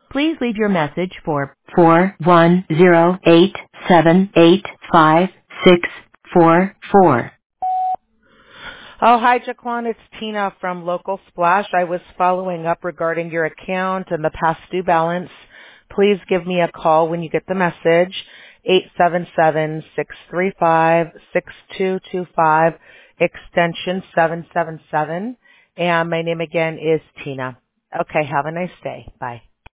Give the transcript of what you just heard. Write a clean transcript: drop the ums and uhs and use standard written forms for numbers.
Please leave your message for 410-878-5644. Oh, hi, Jaquan. It's Tina from Local Splash. I was following up regarding your account and the past due balance. Please give me a call when you get the message, 877-635-6225, extension 777. And my name again is Tina. Okay, have a nice day. Bye.